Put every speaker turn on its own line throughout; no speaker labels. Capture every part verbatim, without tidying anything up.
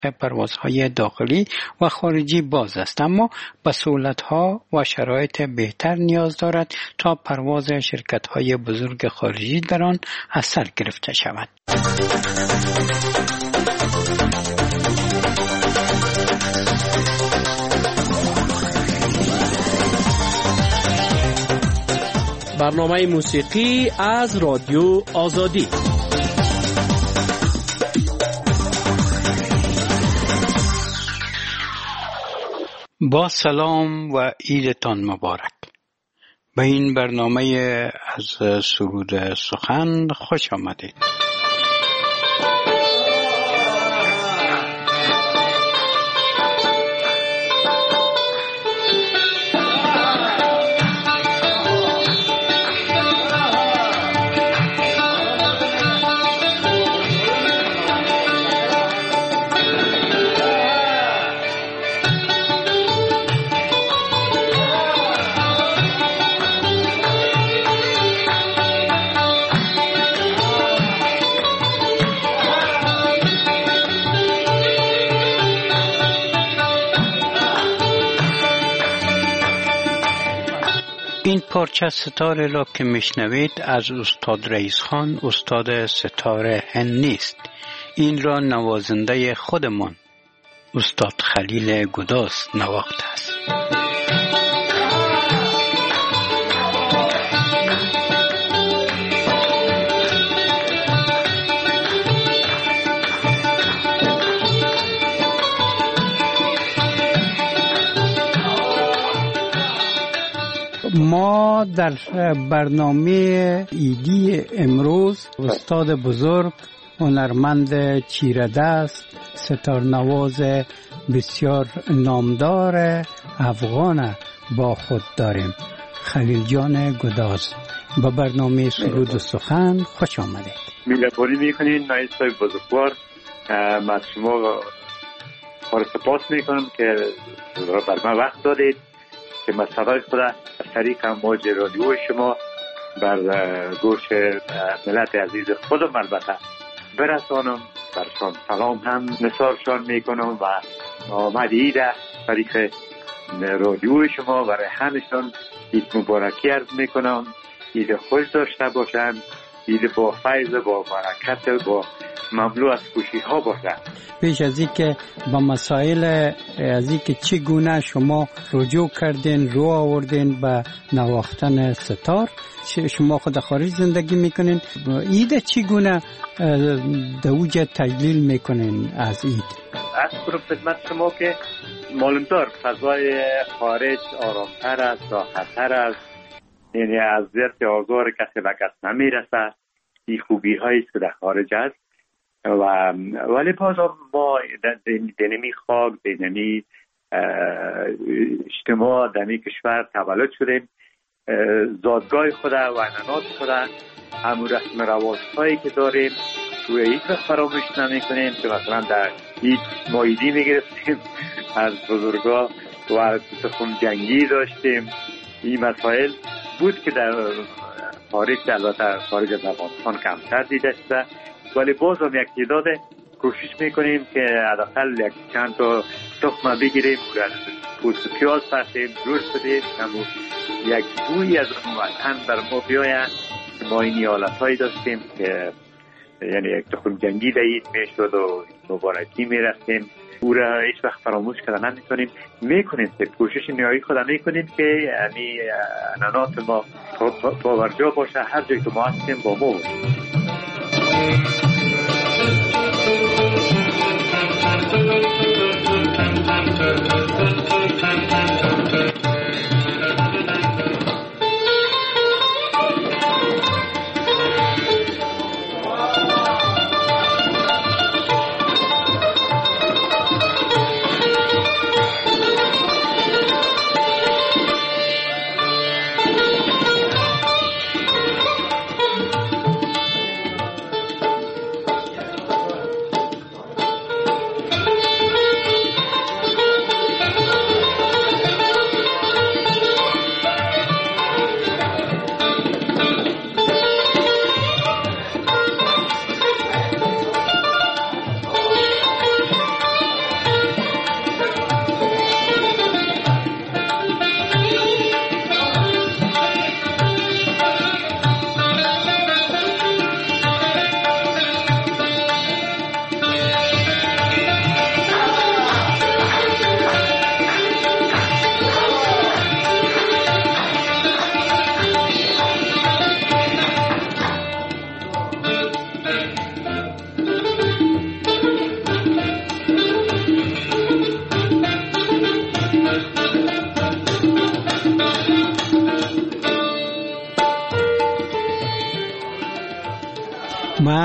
پروازهای داخلی و خارجی باز است، اما به سهولت‌ها و شرایط بهتر نیاز دارد تا پرواز شرکت‌های بزرگ خارجی در آن اثر گرفته شود.
برنامه موسیقی از رادیو آزادی.
با سلام و عیدتان مبارک. به این برنامه از سرود سخن خوش آمدید. این پارچه ستاره را که میشنوید از استاد رئیس خان، استاد ستاره هندی است. این را نوازنده خودمان استاد خلیل گداز نواخته است. ما در برنامه ایدی امروز استاد بزرگ، هنرمند چیردست، ستارنواز بسیار نامدار افغان با خود داریم. خلیل جان گداز، به برنامه سرود و سخن خوش آمدید.
میلپوری میکنین نایستای بزرگوار. من از شما خواهر سپاس میکنم که بر من وقت دادید که من صدای خود از طریق موج رادیو شما بر گوش ملت عزیز خودم البته برسانم. برشان سلام هم نثارشان میکنم و آمد عید طریق رادیو شما برای همشان عید مبارکی عرض میکنم. عید خوش داشته باشند، عید با فیض، با برکت، با مملو از خوشی ها باشند.
پیش از این که با مسائل از این که چگونه شما رجوع کردین، رو آوردین به نواختن ستار، شما خود خارج زندگی میکنین، عید چگونه دوج تجلیل میکنین از عید؟
از کنم خدمت شما که معلوم دار فضای خارج آرامتر است، راحتتر است، یعنی از زرد آزار کسی به کس نمیرسه. این خوبی هایی که در خارج است و ولی باز ما دنمی خاک، دنمی اجتماع، دنمی کشور تولد شدیم. زادگاه خود و عنعنات خود، همون رسم رواج هایی که داریم توی هیچ وقت فراموش نمی کنیم که مثلا در هیچ مایدی می گرفتیم از بزرگا و سخن جنگی داشتیم. این مسائل بود که در خارج، البته خارج از افغانستان کمتر دیده شده، ولی باز هم یک تعداد کوشش میکنیم که حداقل یک چند تا تخمه بگیریم، پوست پیاز پسیم، جوش بدیم، همون یک بوی از وطن بر ما بیاید. ما این حالت هایی داشتیم که یعنی یک تخم جنگی دهید میشد و مبارکی میرفتیم. او را هیچ وقت فراموش کردن نمیتونیم. میکنیم که کوشش نیایی خود میکنیم که یعنی عنعنات ما باورجا باشه، هر جایی که ما هستیم با ما باشیم.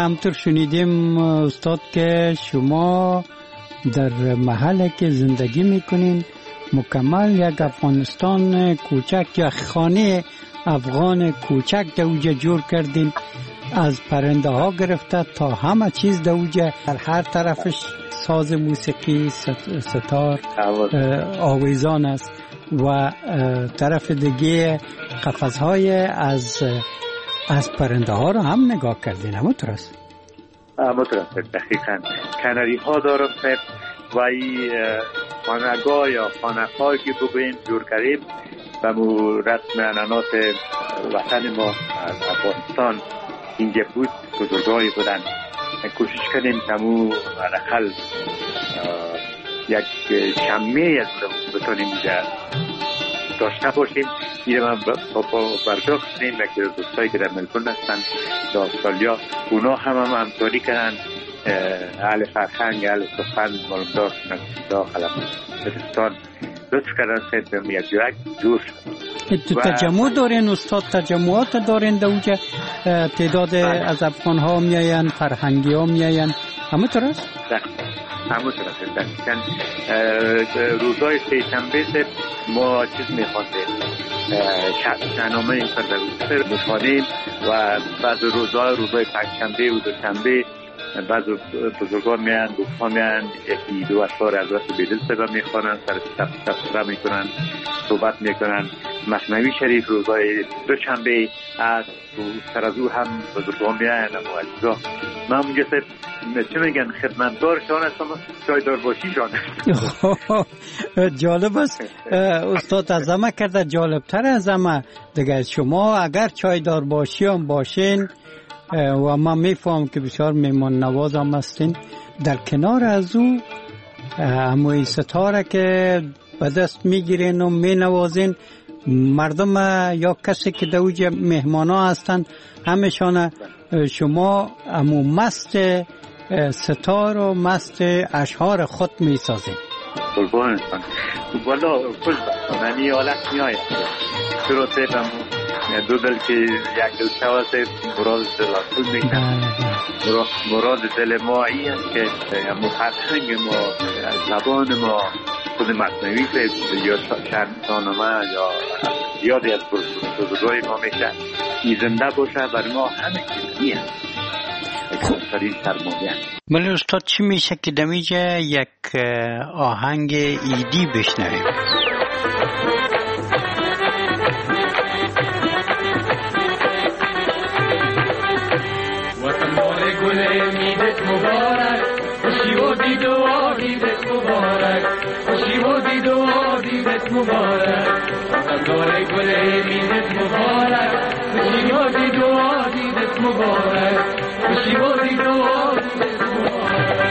همطور شنیدیم استاد که شما در محله که زندگی میکنین مکمل یک افغانستان کوچک یا خانه افغان کوچک دوجه جور کردین، از پرنده ها گرفته تا همه چیز دوجه، در هر طرفش ساز موسیقی ستار آویزان است و طرف دیگه قفس‌های از از پرنده ها رو هم نگاه کردین. همونطور است؟
همونطور است دقیقاً. کناری ها دارم صاحب و این خانگاه یا خانق‌هایی که بگوییم جور کردیم و مو رسم انانات وطن ما از افغانستان اینجا بود، بزرگایی بودن. کوشش کنیم تمو رخل یک شمه از بتونیم اینجا داشته باشیم. این من با برجا کنیم یک دوستایی که در ملبورن هستن در استرالیا، اونا هم هم همکاری کردن، اهل فرهنگ اهل سخن مالمدار داخل افغانستان لطف کردن سید یک جوک جور
شد. تو تجمع دارین استاد؟ تجمعات دارین در اونجا؟ تعداد از افغان ها میاین، فرهنگی ها میاین، همه طور است؟
همه طور است دقیقا. روزای سه شنبه ما چیز میخواندیم، شهنامه این سر میخوانیم و بعض روزای روزای پنجشنبه و دوشنبه بعض بزرگان میان، دوستان میان، یکی دو اشعار از رسول بیدل سبب میخوانن، سر تفسیر میکنن، صحبت میکنن. مثنوی شریف روزای دوشنبه از سر از او هم بزرگان میان و اجزا. من اونجا چه میگن خدمتدارشان هستم، چایدار باشیشان.
جالب است استاد، از همه کرده جالبتر از همه دیگه. شما اگر چایدار باشی هم باشین و من میفهم که بسیار میمان نواز هم هستین، در کنار از او هموی ستاره که به دست میگیرین و مینوازین مردم یا کسی که دوج مهمان ها هستن همشان شما همو مست ستار و مست اشعار خود میسازین.
قربان هستن والا خوش بستاننی حالت میآید شروطه بمو دو دل که یک دل شواسته مراد دل اصول میشن. مراد دل ما این است که فرهنگ ما، زبان ما، خود مصنوی یا شاهنامه یا یادی از بزرگای ما میشه این زنده باشه. برای ما همه چیز هست اکثری سرمایه.
ولی استاد چی میشه که دمیجه یک آهنگ ایدی بشنویم؟
وطن بار گل میدت مبارک، خوشی و دید و آدیدت مبارک، خوشی و دید و آدیدت مبارک. وطن بار گل میدت مبارک، خوشی و دید و آدیدت مبارک، خوشی و دید و آدیدت مبارک.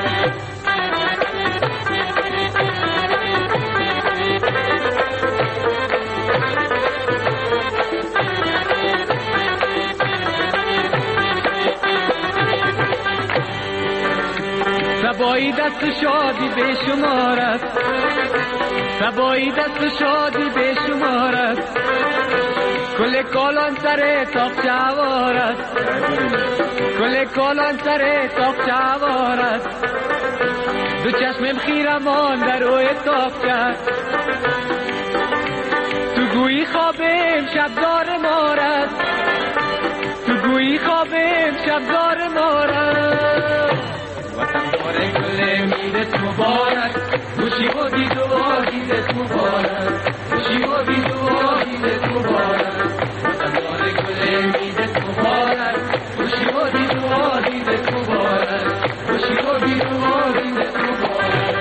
سبایی دست شادی به شمارت، سبایی دست شادی به شمارت، کل کالان سر تاق چوارت، کل کالان سر تاق چوارت، دو چشمم خیرمان در روی تاق چه، تو گویی خوابم شبدار مارت، تو گویی خوابم شبدار مارت. وطن بار گل میدت مبارک، خوشی و دید و آدیدت مبارک، خوشی و دید و آدیدت مبارک. وطن بار گل میدت مبارک، خوشی و دید و آدیدت مبارک، خوشی و دید و آدیدت مبارک.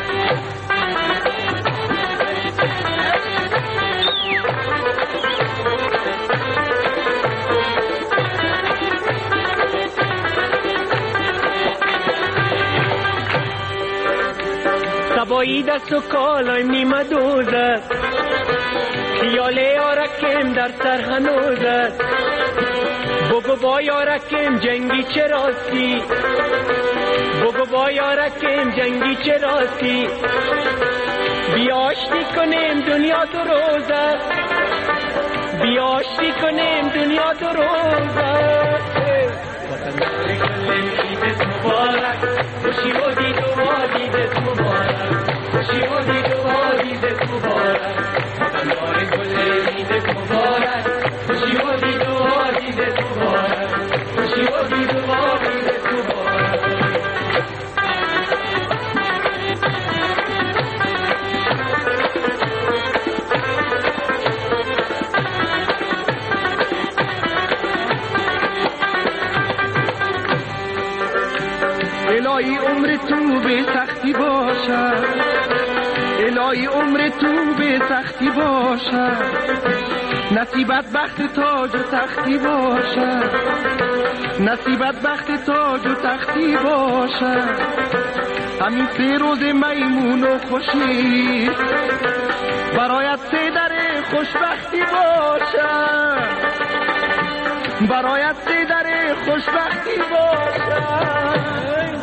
سبایی دست و کالای نیمه دوزد، خیال یارکم در سر هنوزد، بگو با یارکم جنگی چه راستی، بگو با یارکم جنگی چه راستی، بیاشتی کنیم دنیا دو روزه، بیاشتی کنیم دنیا دو روزه. وطن الهی عمر تو به سختی باشد، الهی عمر تو به سختی باشد، نصیبت بخت تاج و تختی باشد، نصیبت بخت تاج و تختی باشد، همین سه روز میمون و خوشی برایت سه در خوشبختی باشد، برایت سه در خوشبختی باشد.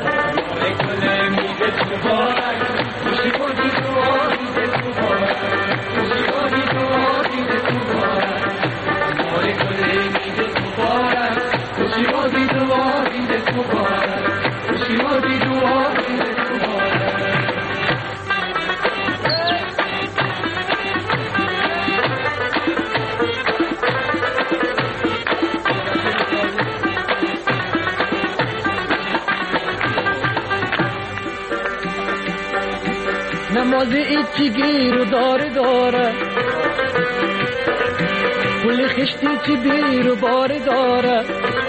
نماز ایچی گیر و داره داره، پول خشتی چی بیر و باره داره،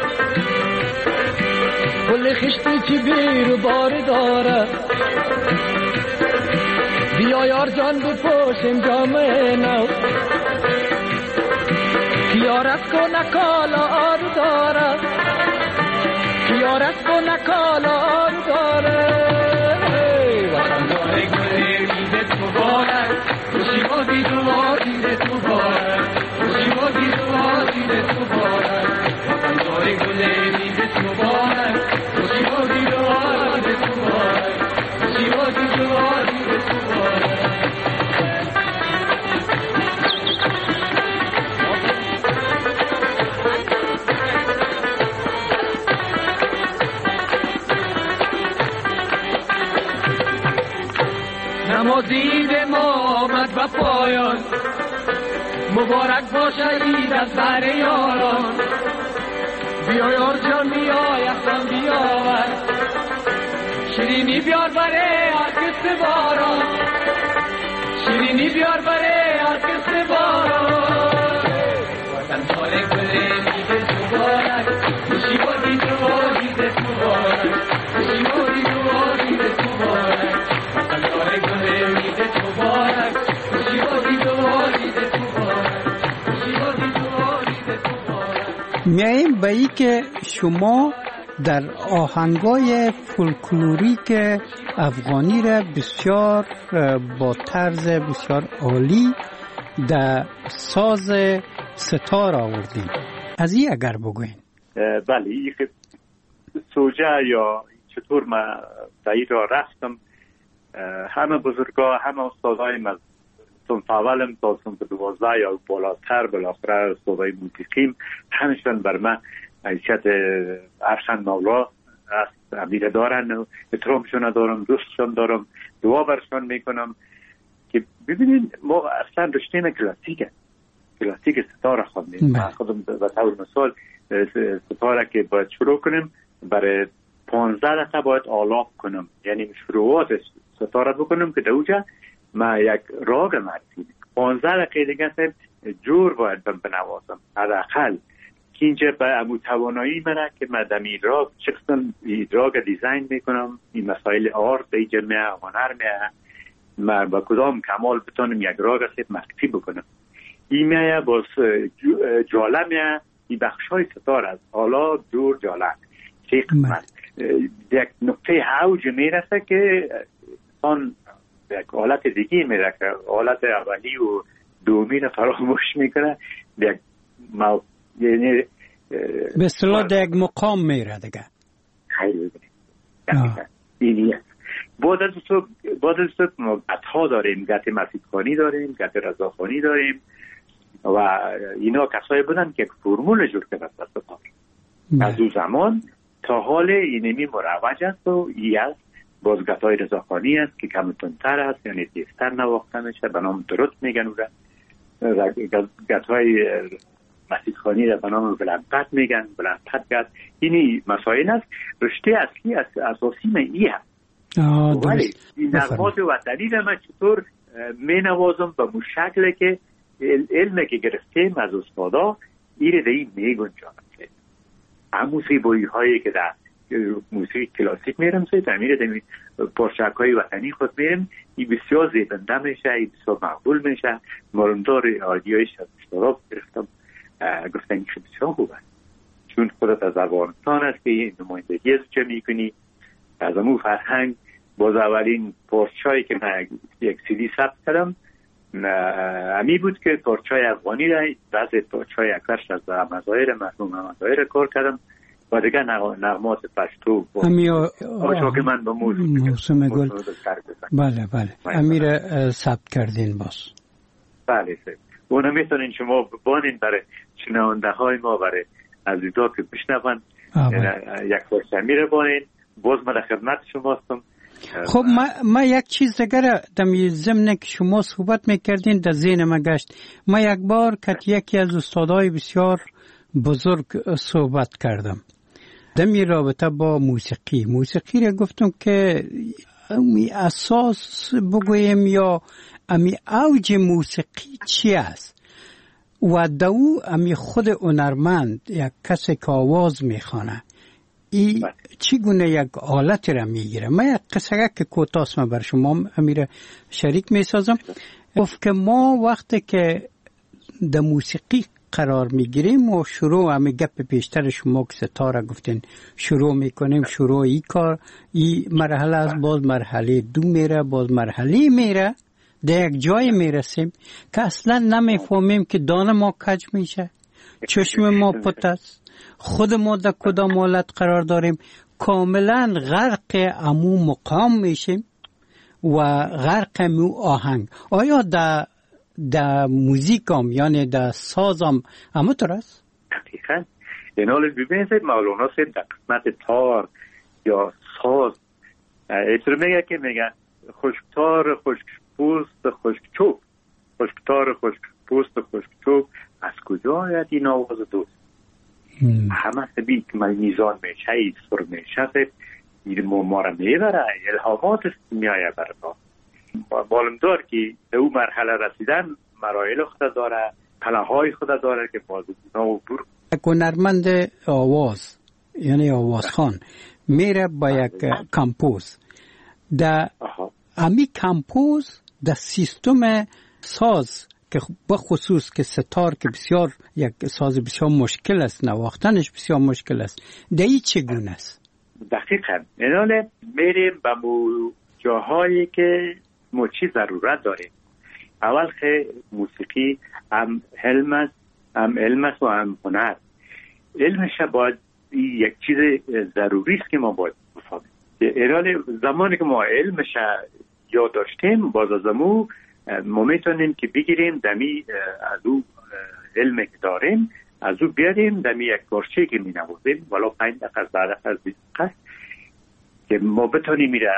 پول خشتی چی بیر و باره داره، بیا یار جان بپوشم جامعه نو، کیارت کو نکالا آرو داره، کیارت کو نکالا آرو داره. نمازید ما آمد به پایان، مبارک باشه عید از بر یاران، بیا یار جان بیا یخم بیاور، شیرینی بیار بره هر کس باران، شیرینی بیار بره هر کس باران. وطن سال گله میده مبارک، خوشی بادی تو دیده مبارک، خوشی بادی تو دیده مبارک، وطن سال گله میده مبارک، خوشی بادی تو دیده مبارک، خوشی بادی تو دیده مبارک.
میاییم به ای که شما در آهنگای فولکلوریک افغانی را بسیار با طرز بسیار عالی در ساز ستار آوردین. از این اگر بگوین.
بله، این که سوجه یا چطور من در این را رفتم، همه بزرگا همه استادای من صنف اولم تا صنف دوازده یا بالاتر بالاخره استادای موسیقیم همشون بر من حیثیت ارشد مولا است، امیر دارن و احترامشون دارم، دوستشون دارم، دعا برشون میکنم که ببینید ما اصلا رشته کلاسیکه کلاسیک ستاره خواندیم. من خودم به طور مثال ستاره که باید شروع کنیم برای پانزده دقیقه باید آلاپ کنم، یعنی شروعات ستاره بکنم که دوجه ما یک راگ مرسیم پانزده دقیقه دیگه جور باید بنوازم حداقل که اینجا به امو توانایی منه که من دمی راگ شخصا راگ دیزاین میکنم، این مسائل آرت اینجا میه هنر میه من با کدام کمال بتونم یک راگ سید مخفی بکنم. این میه باز جاله میه این بخش های ستار از حالا جور جاله چه قسمت یک نقطه حوج میرسه که آن یک حالت دیگه میره که حالت اولی و دومی رو فراموش میکنه، یک مو... یعنی
به اصطلاح در یک مقام میره دیگه.
خیلی اینیه بعد از تو بعد از تو ما گتها داریم، گت مسیحخانی داریم، گت رضاخانی داریم و اینا کسایی بودن که یک فرمول جور کرده ستار. از اون زمان تا حال اینمی مروج است و ای از بازگتای رضاخانی است که کم تندتر است، یعنی تیزتر نواخته میشه، به نام درست میگن او را. گتای مسیحخانی را به نام بلندپت میگن، بلندپت گت. اینی مسائل است. رشته اصلی از اساسی من ای هست. ولی این نغمات وطنی را من چطور می نوازم به مو شکل که علم که گرفتیم از استادا ایره در این می گنجانم. هم موسیقی هایی که در موسیقی کلاسیک میرم سوی تعمیر دمی پارچک های وطنی خود میرم، این بسیار زیبنده میشه، این بسیار مقبول میشه. مالندار آدیایش از استادا گرفتم، گفتن این بسیار خوب است، چون خودت از افغانستان است که این نمایندگی از چه میکنی از امو فرهنگ. باز اولین پارچایی که من یک سیدی ثبت کردم امی بود که پارچای افغانی را، بعضی پارچای اکثرش از مظاهر مرحوم مظاهر کار کردم و دیگه نغمات پشتو آشا که من با
موسم گل. بله بله امیر ثبت کردین باز.
بله سه اونو میتونین شما بانین برای شنونده های ما، برای عزیزا که بشنون یک پارچه امیر بانین. باز من در خدمت شما هستم.
خب ما, ما یک چیز دیگر در ضمن که شما صحبت میکردین در ذهن ما گشت. ما یک بار که یکی از استادای بسیار بزرگ صحبت کردم در می رابطه با موسیقی. موسیقی را گفتم که امی اساس بگویم یا امی اوج موسیقی چی است و دو امی خود هنرمند یک کسی که آواز میخوانه ای چگونه یک آلت را میگیره. من یک قصه که کوتاست من بر شما امیر شریک میسازم. گفت که ما وقتی که در موسیقی قرار میگیریم و شروع همه گپ پیشتر شما که ستاره گفتین شروع میکنیم، شروع ای کار ای مرحله از باز مرحله دو میره، باز مرحله میره، در یک جای میرسیم که اصلا نمیفهمیم که دانه ما کج میشه، چشم ما پت است، خود ما در کدام حالت قرار داریم، کاملا غرق امو مقام میشیم و غرق امو آهنگ. آیا در در موزیکام یعنی در سازم همونطور است؟
دقیقا. این حال ببینید مولانا سید در قسمت تار یا ساز ایتر میگه که میگه خشکتار خشکپوست خشکچوب، خشکتار خشکپوست خشکچوب، از کجا آید این آواز دوست؟ همه سبی که من میزان میشه ای سر میشه این ما را میبره، الهامات میایه بردا. معلوم دار که به او مرحله رسیدن مراحل خود داره، پلاهای خود داره که بازونا و بور.
یک هنرمند آواز یعنی آوازخوان میره با یک کمپوز، در امی کمپوز در سیستم ساز که بخصوص که ستار که بسیار یک ساز بسیار مشکل است، نواختنش بسیار مشکل است، دایی چگونه است؟
دقیقا. ایناله میریم به جاهایی که ما چی ضرورت داریم. اول که موسیقی هم علم است، هم علم است و هم هنر. علمش باید یک چیز ضروری است که ما باید بفهمیم. ایران زمانی که ما علمش یاد داشتیم باز از امو ما میتونیم که بگیریم دمی از او علم که داریم از او بیاریم دمی یک پارچه که می نوازیم ولو پنج دقیقه بعد از بیست دقیقه که ما بتونیم میره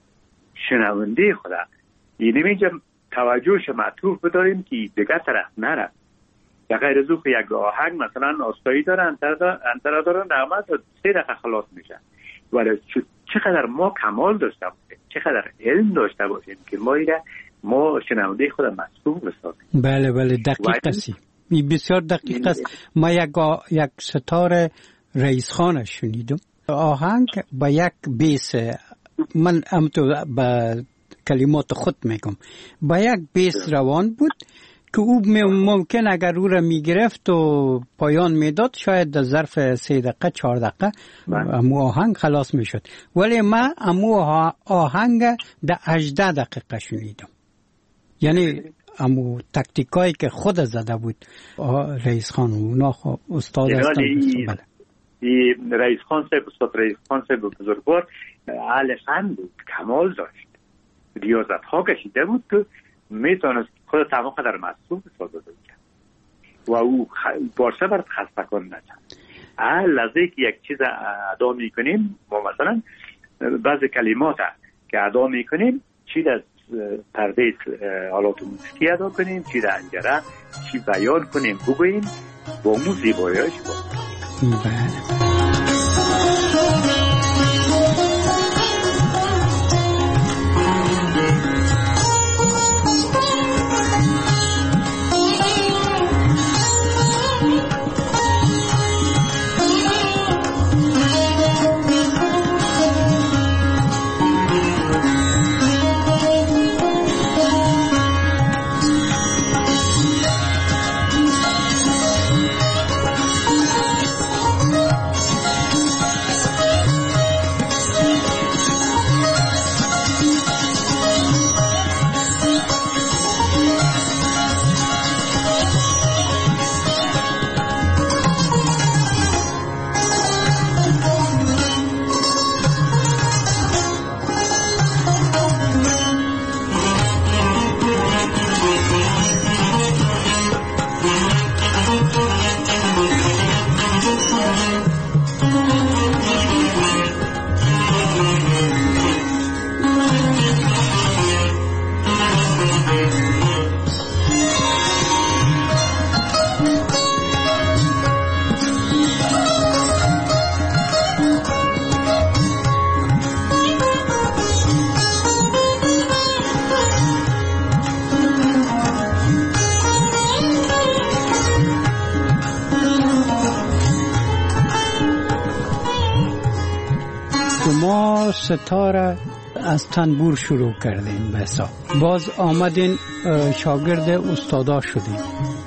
شنونده خدا یعنی اینجا توجهش معطوف بداریم که دیگر طرف نره. یا غیر از او که یک آهنگ مثلا آستایی داره انترا داره نغمه سه دقیقه خلاص میشه، ولی چقدر ما کمال داشته باشیم، چقدر علم داشته باشیم که ما ایره ما شنونده خود مسئول بسازیم.
بله بله دقیق است، بسیار دقیق است. ما یک یک ستاره رئیس خانه شنیدم آهنگ با یک بیس، من هم تو با کلمات خود میگم، با یک بیس روان بود که او ممکن اگر او را میگرفت و پایان میداد شاید در ظرف سه دقیقه چهار دقیقه امو آهنگ خلاص میشد، ولی من امو آهنگ در هجده دقیقه شنیدم. یعنی امو تکتیکایی که خود زده بود رئیس خان اونا استاد هستن.
بله این رئیس خان صاحب استاد رئیس خان صاحب بزرگوار اهل فن بود، کمال داشت، ریاضت ها کشیده بود که میتونست خود تمام قدر مسئول بسازه بود و او بارسه برد خسته کن نشد. هر لحظه که یک چیز ادا میکنیم، ما مثلا بعضی کلمات که ادا میکنیم چی در پرده آلات موسیقی ادا کنیم، چی در انجره، چی بیان کنیم بگوییم، با مو زیباییش با
بله. ما ستاره از تنبور شروع کردیم به حساب، باز آمدین شاگرد استادا شدیم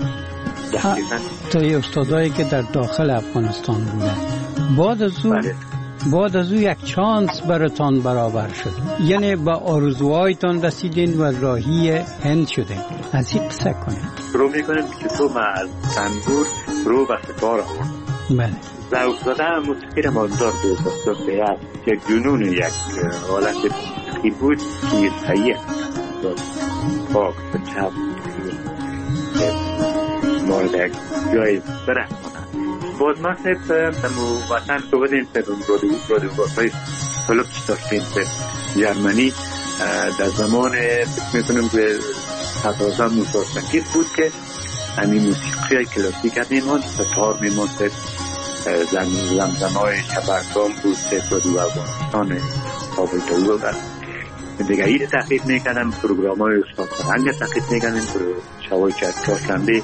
تا استادایی که در داخل افغانستان بودن. بعد از او بعد از او یک چانس براتان برابر شد، یعنی با آرزوهایتان رسیدین و راهی هند شدین. از این قصه کنید.
شروع میکنیم که تو ما از تنبور رو به ستاره آورد.
بله.
ذوق زده موسیقی را ماندار دوست بیاد یک جنون، یک حالت موسیقی بود که صحیح پاک و چپ مورد یک جای برست کنند. باز ما سب تمو وطن تو بدیم سب رادیوگاه فلوک داشتیم سب جرمنی در زمان میکنم که ستازه موسیقی بود که همین موسیقی کلاسیک میموند، ستار میموند، زمزمای شبرگام بود، سفر دو افغانستان قابل دولو در دیگه این تحقیق میکنم، پروگرام های استاد فرهنگ تحقیق میکنم، شوای چهارشنبه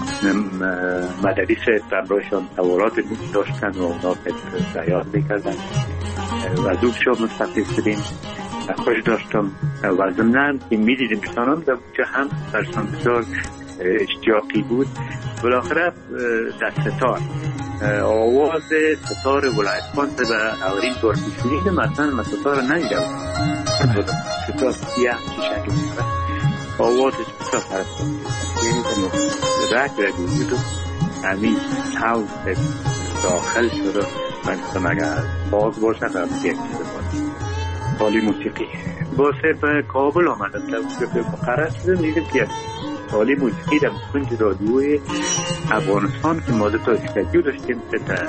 مدرس برایشان سوالات داشتن و اونا زیاد میکردن و زود شب مستقیل شدیم. خوش داشتم و ضمناً که میدیدیم بسانم در اونجا هم برسان بسیار اشتیاقی بود. بالاخره در ستار آواز ستار ولایت خانده به اولین طور پیشونید مثلا من ستار نمیده بود، ستار سیاه چی شکل میده آوازش بسیار فرق یعنی که رک رگو بود و همین تاوز داخل شده من کسم اگر باز باشن در یک چیز بود حالی موسیقی با سر کابل آمدم در موسیقی مقرر شده میدیم که حالی موسیقی در کنج رادیوی افغانستان که ما تا استودیو داشتیم در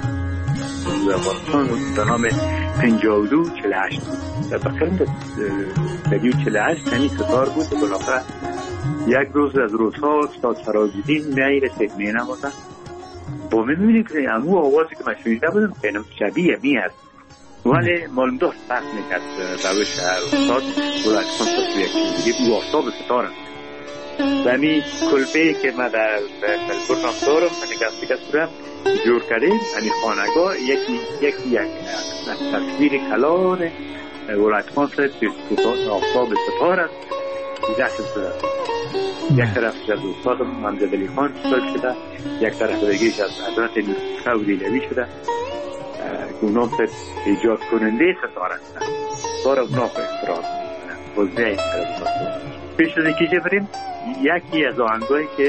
افغانستان به نام پنجاه و دو چهل و هشت در بخیرم استودیو چهل و هشت تنی ستار بود و بالاخره یک روز از روزها استاد فرازالدین میایره سید مینمازن با می میبینیم که امو آوازی که من شنیده بودم خیلی شبیه می هست ولی معلوم داشت فرق میکرد روش استاد ولایت خان تا یک چیز دیگه او آفتاب ستارم و همی کلبه که ما در ملبورن هم دارم من نگست دیگه سورم جور کردیم همی خانگاه یکی یکی یک تصویر کلان ولایت خان سید آفتاب ستار است دست شده یک طرف از استادم محمد علی خان شده یک طرف دیگه از حضرت سعودی لوی شده که اونا سید ایجاد کننده ستار هستن داره اونا به احترام بزده این طرف پیش از اینکه بریم یکی از آهنگایی که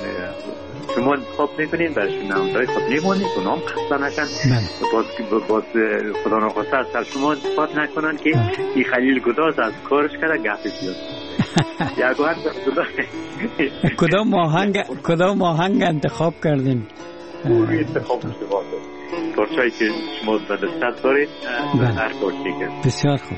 شما انتخاب میکنین برای شنونده‌های خود میمونید اونا هم خسته نشن باز باز خدا نخواسته از سر شما انتخاب نکنن که این خلیل گداز از کارش کرده گفت زیاد
کدام آهنگ کدام آهنگ انتخاب کردین؟
روی انتخاب شما دارید. پارچه‌ای که شما به دست دارید هر کار دیگه.
بسیار خوب.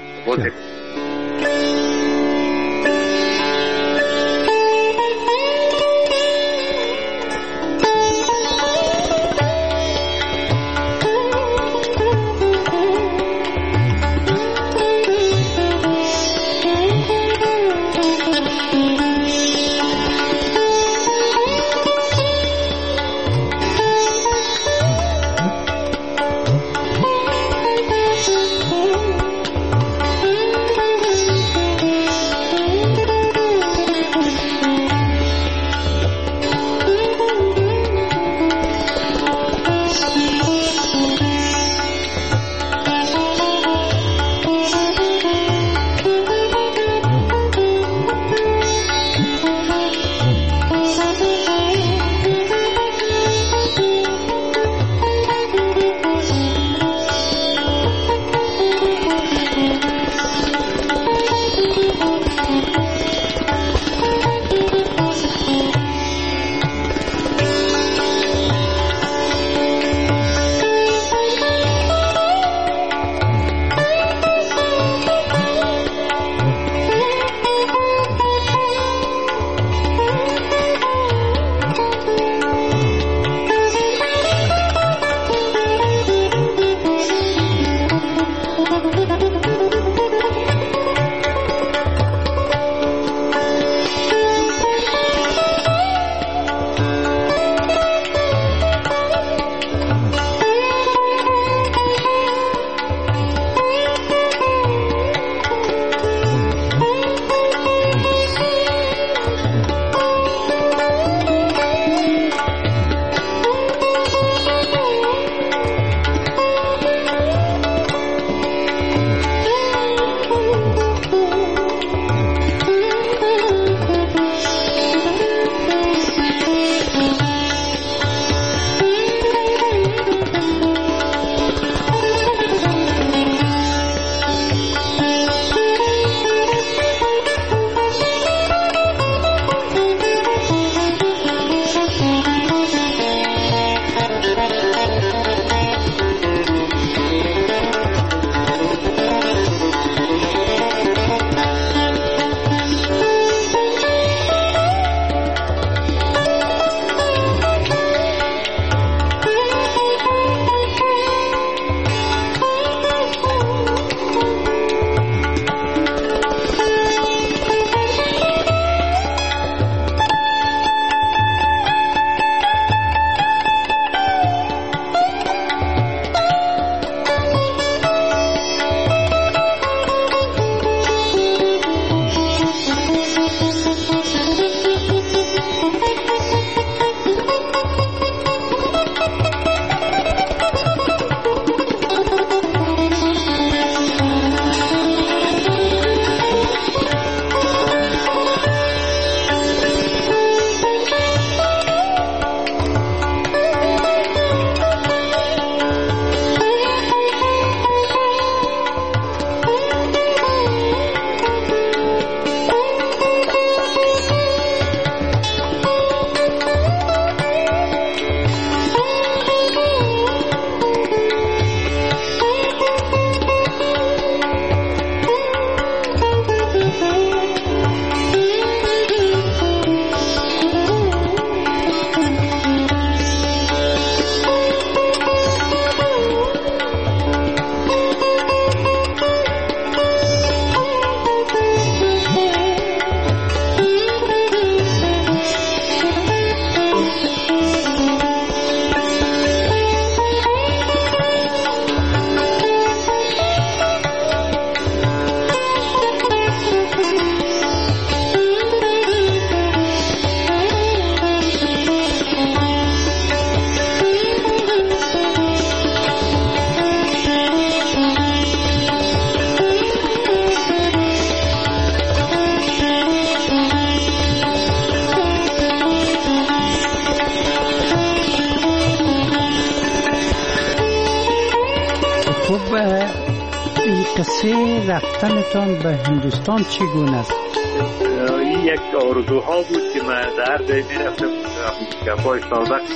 قصه رفتنتان به هندوستان چگونه است؟
این یک آرزوها بود که من در ده می رفتم گپای سابق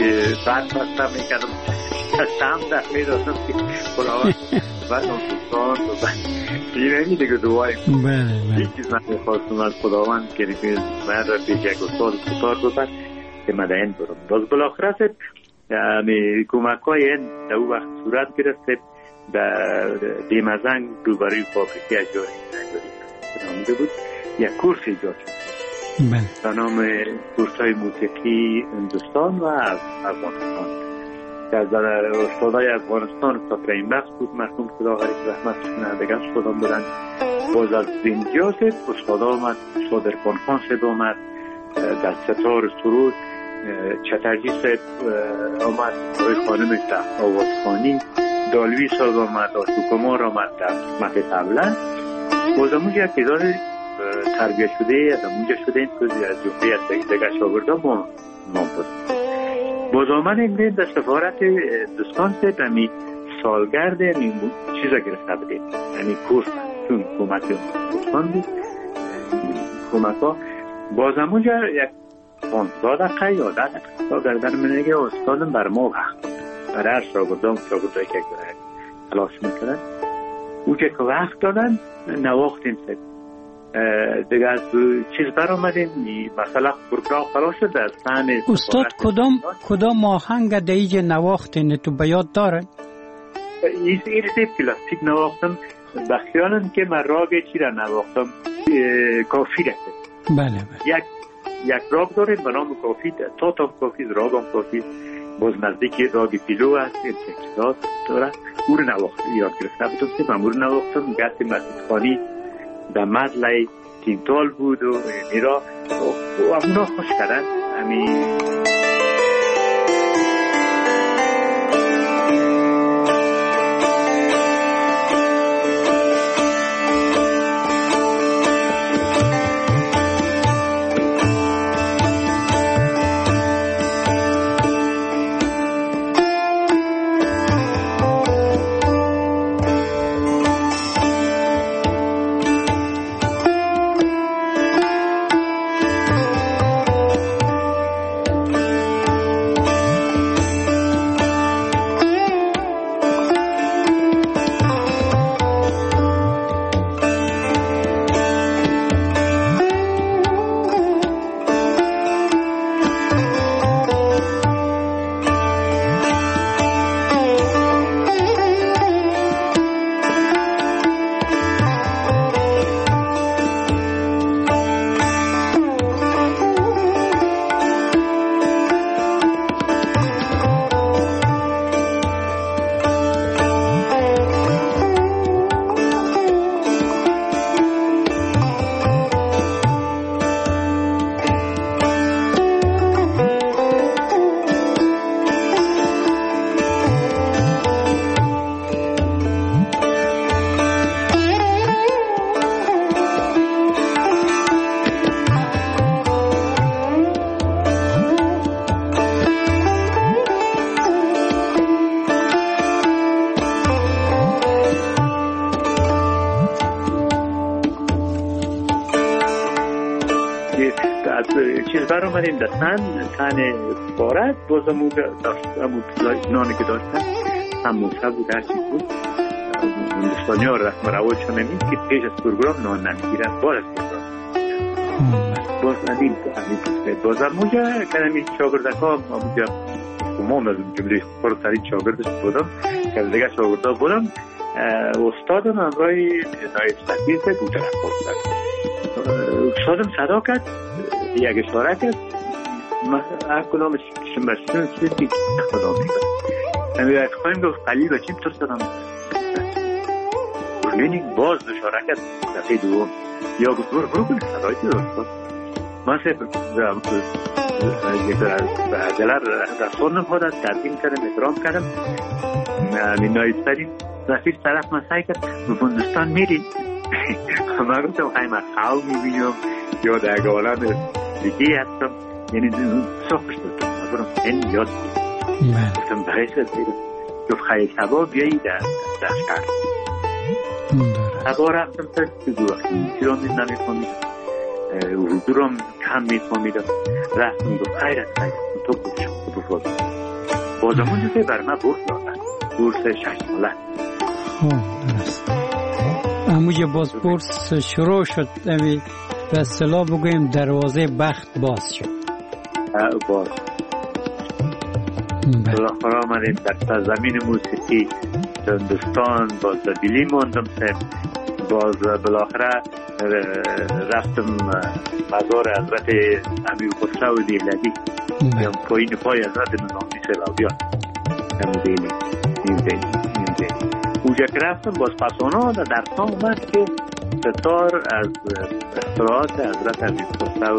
که بعد بستم میکردم شم دخمه داشتم که خداوند بعد نمتستان و بعد این همی دیگه دوایی یک چیز من میخواستم از خداوند که من را پیش یک استاد ستار بودن که من این برم باز بالاخره سید کمک های این در وقت صورت گرفته در دیمزنگ روبروی فابریکی اجاری نامیده بود یک کورس ایجاد شد به نام کورس های موسیقی هندوستان و افغانستان که از استادای افغانستان تا این بخش بود مرحوم خدا غریب رحمت کنندگان استادان بودن باز از اینجا سید استاد آمد صادر کنخان سید آمد در ستار سرود چترجی سید آمد آقای خانم آوازخانی دالوی صاحب آمد آشوکمار آمد در قسمت طبله باز اموج یک اداره تربیه شده از اموجه شده این که از جمعه از دیگه شاگردان ما نام بود باز آمد این در سفارت هندوستان سید همی سالگرد این چیزا گرفته بودیم یعنی کورس چون حکومت هندوستان بود حکومت ها باز اموجه یک پانزده دقیقه یا ده دقیقه گردن من نگه استادم بر ما وقت برای هر شاگردان شاگردایی که تلاش میکنن او که وقت دادن نواختیم سید دیگه از چیز بر آمدیم مثلا پروگرام خلاص شد در سحن
استاد کدام کدام آهنگ دیگه نواختین تو بیاد داره؟
این سید پلاستیک نواختم بخیانم که من راگ چی را نواختم کافی رسید
بله بله
یک یک راگ داره به نام کافی تا تا کافی راگ هم کافی باز نزدیکی راگ پیلو هست این تکسات داره او رو نواختم یاد گرفته بودم که من او رو نواختم گرد مسجد خانی در مزلای تینتال بود و میرا و اونا خوش کردن همین چیز بر آمدیم دستن تن بارد باز همون نانی که داشتن هم موسیقی بود هر چیز بود هندوستانی ها رسم رواج چون نمید که پیش از پروگرام نان نمیگیرن بار از پروگرام باز ندیم باز همونجا کلمی شاگردک ها همونجا کمان از جمله خورد ترین شاگردش بودم که دیگه شاگرده بودم استادم همراهی نایب سفیر که بوده رفت استادم صدا کرد یک اشاره کرد هر کنام شمرشون سیدی خدا میگم نمیده خواهیم گفت قلیل و چیم تر صدا میگم برمینی باز اشاره کرد دفعه دوم یا گفت برو برو کنی صدایی که داشت من سه به عجله رسولم خود از ترکیم کردم احترام کردم نایب سفیر طرف من سعی کرد به هندوستان میرین من گفتم خواهیم از خواهو میبینیم یا در عالم دیگه هستم یعنی سخش دادم برم این یاد گفتم برای سر بیرم گفت خیلی سبا بیایی در دستگاه سبا رفتم تا دو وقتی چرا می نمی کنید اردو رو کم میفهمیدم. رفتم دو خیر است خیر تو بودش خود رو باز همون که بر من بورس دادن، بورس شش ساله.
درست. همونجا باز بورس شروع شد، امی به اصطلاح بگویم دروازه بخت باز شد.
باز بالاخره آمدیم در زمین موسیقی هندوستان، باز دلی موندم سم، باز بالاخره رفتم مزار حضرت امیر خسرو دهلوی یا پایین پای حضرت نظامی سلاویان نمودینی این دینی این دینی اونجا که رفتم باز پسانا در سام اومد که ستار از اختراعات حضرت امیر خسرو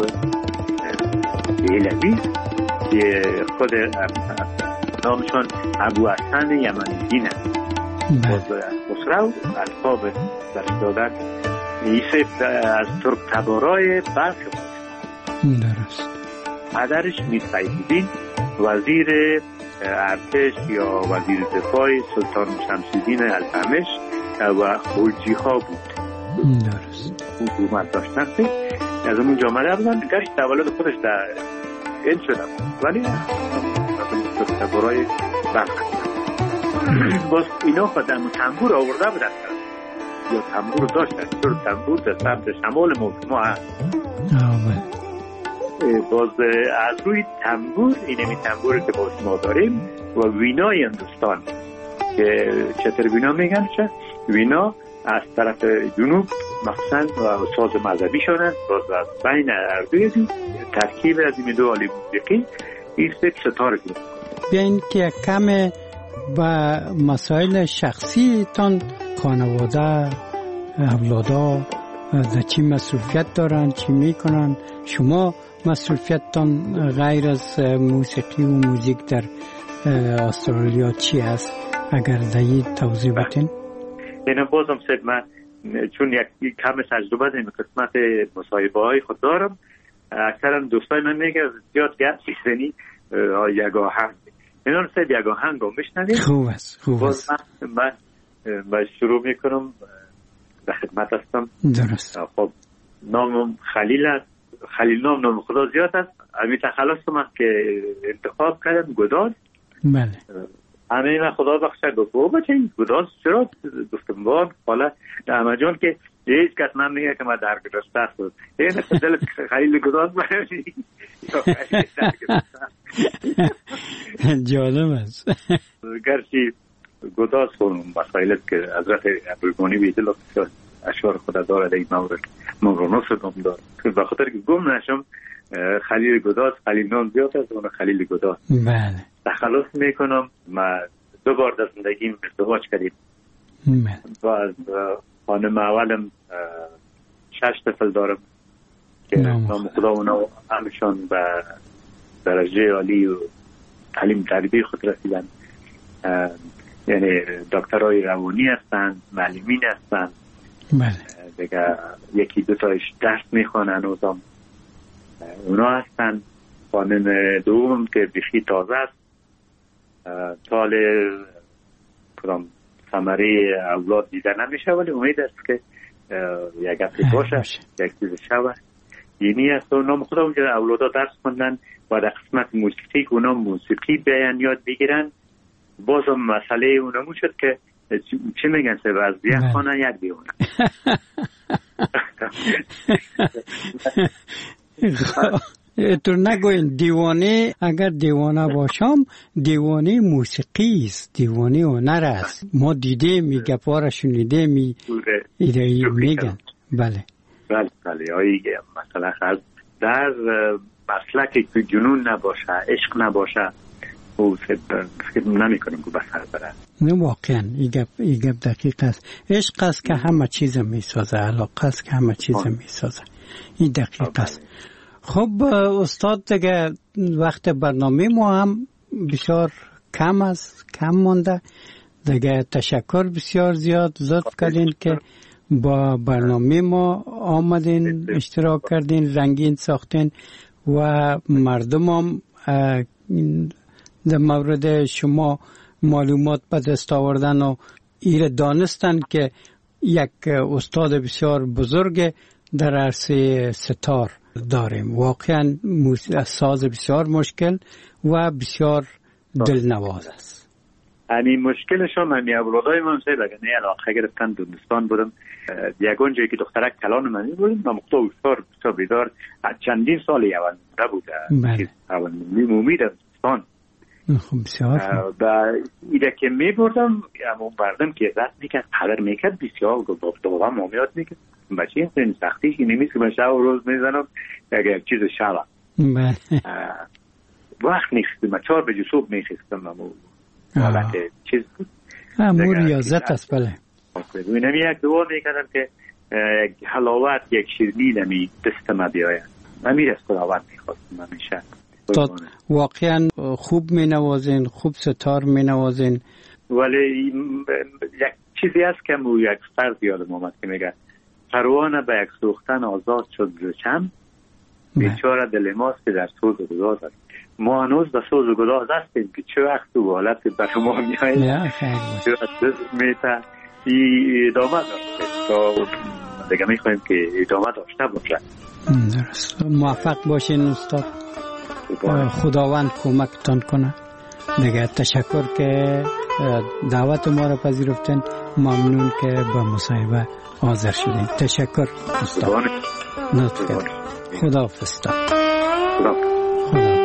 دهلوی که خود نامشون ابو حسن یمنی‌دین است. باز خسرو الفا به دست دادن ایسه از ترک تبارای بلخ بود.
درست.
پدرش میر فیض‌الدین وزیر ارتش یا وزیر دفاع سلطان شمس‌الدین التمش و خلجی ها بود.
درست.
حکومت داشتن. از اون جامعه بودن گشت تولد خودش در این شدن ولی از ترک تبارای بلخ. باز اینا خودم تنبور آورده بودن یا تنبور داشتن، چون تنبور در سمت شمال ملک ما هست. باز از روی تنبور، اینمی تنبوری که باز ما داریم و وینای هندوستان که چطور وینا میگن چه؟ وینا از طرف جنوب مخصوصا و ساز مذهبی شدن. باز از بین اردوی ترکیب از این دو عالی موسیقی ایست ستاره کنید.
بیاین که کم با مسائل شخصی تان خانواده اولادا در چی مسئولیت دارن، چی میکنن؟ شما مسئولیتتان غیر از موسیقی و موزیک در استرالیا چی است؟ اگر دهی توضیح بدین.
اینم بازم سید من چون یک کم تجربه در این قسمت مصاحبه های خود دارم، اکثرا دوستای من میگه زیاد گپ میزنی یک آهنگ اینا سید یک آهنگ رو میشنویم.
خوب است خوب است.
من من شروع میکنم به خدمت هستم.
درست.
خب نامم خلیل است. خلیل نام نام خدا زیاد است. امی تخلصم است که انتخاب کردم گداز.
بله.
همه من خدا بخشه گفت بچه این گداز چرا گفتم بان حالا همه جان که هیچ کس من میگه که من در گرسته است. این دل خلیل گداز باشی
جالب است.
گرچه گداز خونم مسائلت که حضرت ابوالمانی بیدل اشعار خدا داره در این مورد مورونوس نام داره به خاطر که گم نشم خلیل گداز خلیل نام زیاد است اون خلیل گداز.
بله.
تخلص میکنم. ما دو بار در زندگیم ازدواج کردیم.
بله.
و از خانم اولم شش طفل دارم که نام خدا اونا همشان به درجه عالی و تعلیم تربیه خود رسیدن. یعنی دکترای روانی هستن، معلمین هستن.
بله.
دیگه یکی دو تایش درس میخوانن اوزام اونا هستن. خانم دوم که بیخی تازه است سال کدام ثمره اولاد دیده نمیشه ولی امید است که یک هفته باشه یک چیز شوه یعنی است. اونا خدا اونجا اولادا درس خوندن و در قسمت موسیقی که اونا موسیقی بیان یاد بگیرن. بازم مسئله اونمون شد که چی میگن سه از بیان خانه یک بیونه.
تو نگوین دیوانه. اگر دیوانه باشم دیوانه موسیقی است، دیوانه هنر است. ما دیده میگه پاره شنیده می ایده میگن. بله
بله بله آیه مثلا خاص در مسلکی که جنون نباشه عشق نباشه او فکر نمی کنم که بسر بره.
نه واقعا این گپ دقیق است. عشق است که همه چیز می سازه، علاقه است که همه چیز می سازه. این دقیق است. خب استاد دیگه وقت برنامه ما هم بسیار کم است، کم مانده دیگه. تشکر بسیار زیاد لطف کردین که با برنامه ما آمدین اشتراک کردین، رنگین ساختین و مردم هم در مورد شما معلومات به دست آوردن و ایره دانستن که یک استاد بسیار بزرگ در عرصه ستار داریم. واقعا ساز بسیار مشکل و بسیار دلنواز است.
همین مشکلشون من اولادای من سه بگن علاقه گرفتن دوستان بودم یگان جایی که دخترک کلان من بودم و مقطع اوستار بسیار بیدار چندین سالی اول نبوده اول میمیدم دوستان
خب بسیار
و ایده که می بردم همون بردم که رد میکرد قدر میکرد بسیار دوام مامیات میکرد بچه این سختیش این نیست که من شب و روز میزنم اگر چیز شبه وقت نیستم من چهار بجه صبح میخستم حالت چیز بود
امور ریاضت است. بله
اینم یک دعا میکردم که حلاوت یک شیرینی نمی دستم بیاید امیر از خداوند میخواستم همیشه.
واقعا خوب می نوازین، خوب ستار می نوازین،
ولی یک چیزی هست که مو یک فرد یادم آمد که میگه پروانه به یک سوختن آزاد شد زشم بیچاره دل ماست که در سوز و گداز است. ما هنوز به سوز و گداز هستیم که چه وقت تو حالت به شما میایید چه وقت میتا ای ادامه داشته تا دیگه میخوایم که ادامه داشته باشه.
درست. موفق باشین استاد، خداوند کمکتان کنه. دیگه تشکر که دعوت ما را پذیرفتین، ممنون که به مصاحبه حاضر شدین. تشکر استاد. خدا حافظ. خدا